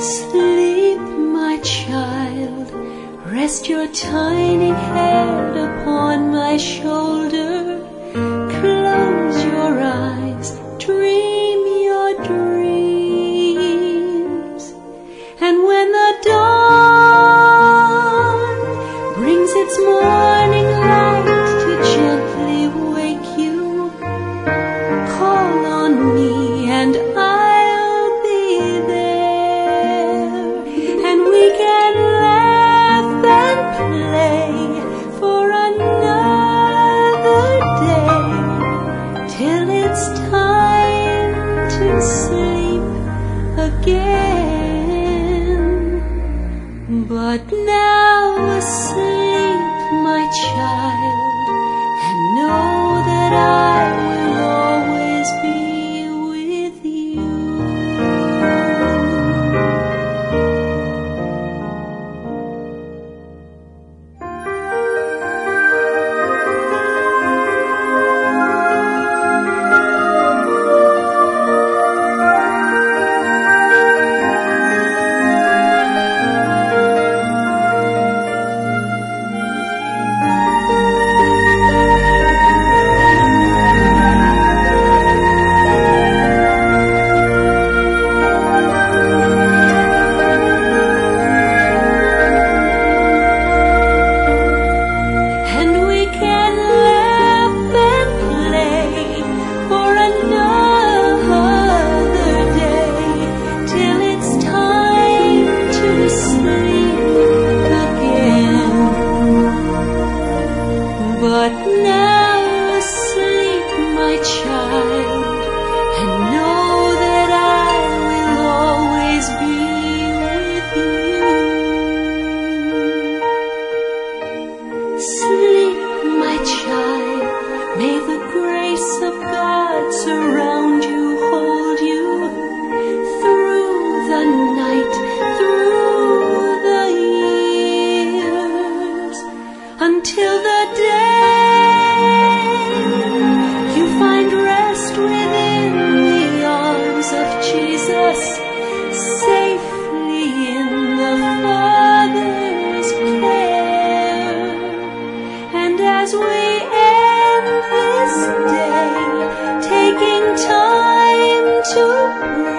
Sleep, my child, rest your tiny head upon my shoulder. Close your eyes, dream your dreams. And when the dawn brings its morning light to gently wake you, call on me and I'll be there. And we can laugh and play for another day, till it's time to sleep again. But now asleep, my child, and know that I will always be with you. But now asleep, my child, and know that I will always be with you. Sleep, my child, may the grace of God surround you, hold you through the night, through the years, until the day Jesus, safely in the Father's care. And as we end this day, taking time to pray,